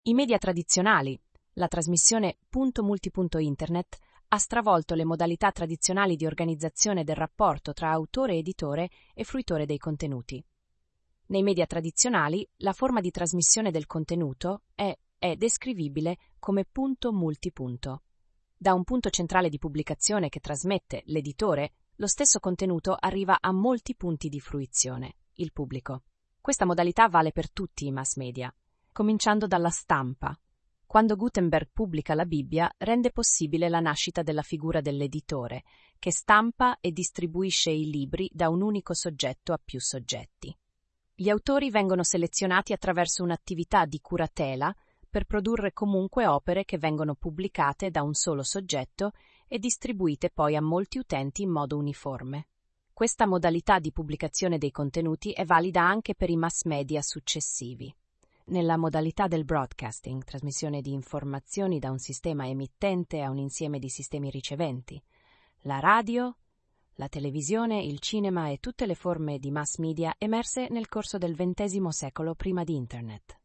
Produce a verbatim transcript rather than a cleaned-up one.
I media tradizionali, la trasmissione punto multi punto internet, ha stravolto le modalità tradizionali di organizzazione del rapporto tra autore, editore e fruitore dei contenuti. Nei media tradizionali, la forma di trasmissione del contenuto è, è descrivibile come punto multi punto. Da un punto centrale di pubblicazione che trasmette l'editore, lo stesso contenuto arriva a molti punti di fruizione, il pubblico. Questa modalità vale per tutti i mass media, cominciando dalla stampa. Quando Gutenberg pubblica la Bibbia, rende possibile la nascita della figura dell'editore, che stampa e distribuisce i libri da un unico soggetto a più soggetti. Gli autori vengono selezionati attraverso un'attività di curatela per produrre comunque opere che vengono pubblicate da un solo soggetto e distribuite poi a molti utenti in modo uniforme. Questa modalità di pubblicazione dei contenuti è valida anche per i mass media successivi. Nella modalità del broadcasting, trasmissione di informazioni da un sistema emittente a un insieme di sistemi riceventi, la radio, la televisione, il cinema e tutte le forme di mass media emerse nel corso del ventesimo secolo prima di Internet.